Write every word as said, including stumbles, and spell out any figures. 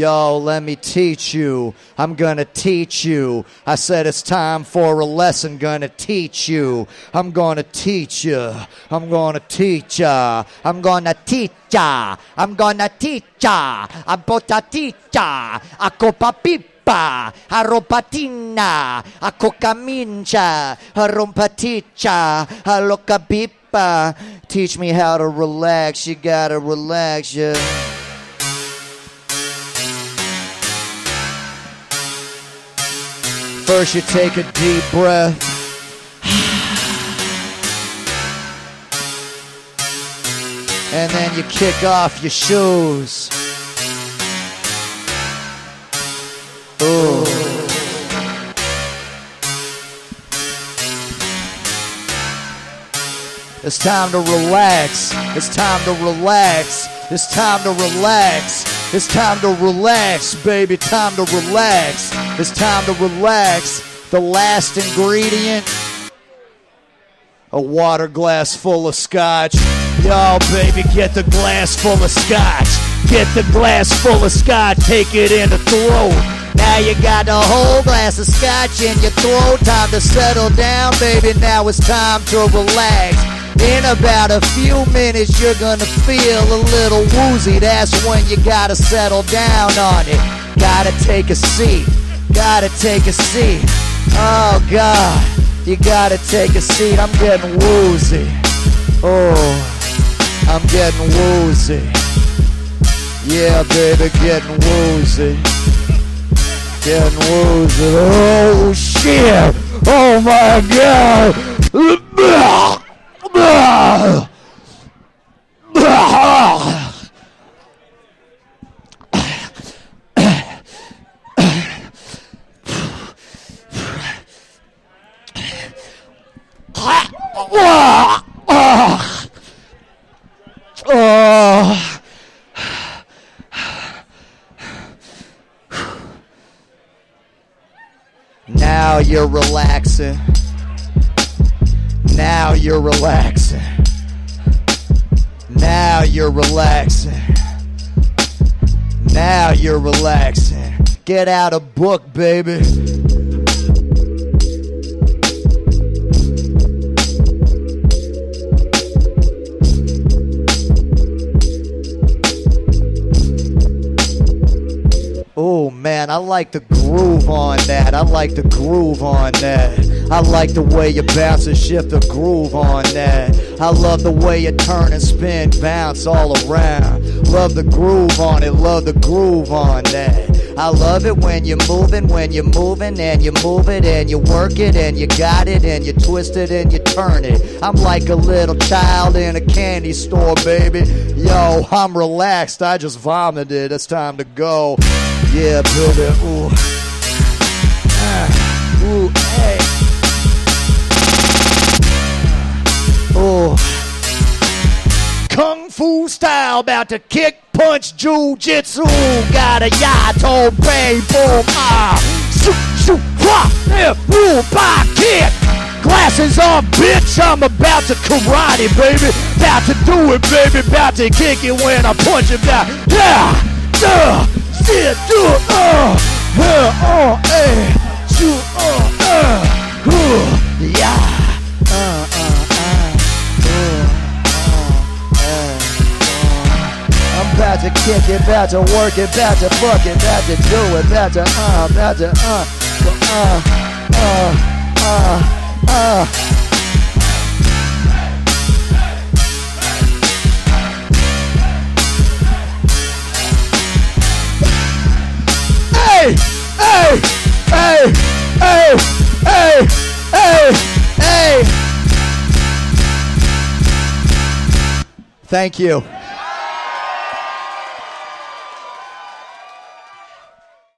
Yo, let me teach you. I'm gonna teach you. I said it's time for a lesson. Gonna teach you. I'm gonna teach you. I'm gonna teach ya. I'm gonna teach ya. I'm gonna teach ya. I'm gonna teach ya. Ako papipa. Aropatina. Ako kamincha. Arompaticha. Alokapipa. Teach me how to relax. You gotta relax, yeah. First you take a deep breath. And then you kick off your shoes. Ooh. It's time to relax. It's time to relax. It's time to relax. It's time to relax, baby. Time to relax. It's time to relax. The last ingredient, a water glass full of scotch. Yo, baby, get the glass full of scotch. Get the glass full of scotch. Take it in the throat. Now you got the whole glass of scotch in your throat. Time to settle down, baby. Now it's time to relax. In about a few minutes, you're gonna feel a little woozy. That's when you gotta settle down on it. Gotta take a seat. Gotta take a seat. Oh, God. You gotta take a seat. I'm getting woozy. Oh, I'm getting woozy. Yeah, baby, getting woozy. Getting woozy. Oh, shit. Oh, my God. Now you're relaxing. Now you're relaxing. Now you're relaxing. Now you're relaxing. Get out a book, baby. Oh man, I like the groove on that. I like the groove on that. I like the way you bounce and shift the groove on that. I love the way you turn and spin, bounce all around. Love the groove on it, love the groove on that. I love it when you're moving, when you're moving and you move it and you work it and you got it and you twist it and you turn it. I'm like a little child in a candy store, baby. Yo, I'm relaxed, I just vomited, it's time to go. Yeah, baby, ooh. Uh, ooh, hey. Ooh. Kung Fu style, about to kick, punch, jujitsu. Got a yato, bang, boom, ah. Shoot, shoot, wah, yeah, boom, bah, kick. Glasses on, bitch, I'm about to karate, baby. About to do it, baby. About to kick it when I punch it down. Yeah, yeah. Yeah, do it, uh, uh, uh, eh, shoot, uh, uh, uh, yeah, uh, uh, uh, uh, uh, uh, I'm about to kick it, about to work it, about to fuck it, about to do it, about to, uh, about to, uh, uh, uh, uh, uh. Hey, hey, hey, hey, hey, hey, hey. Thank you.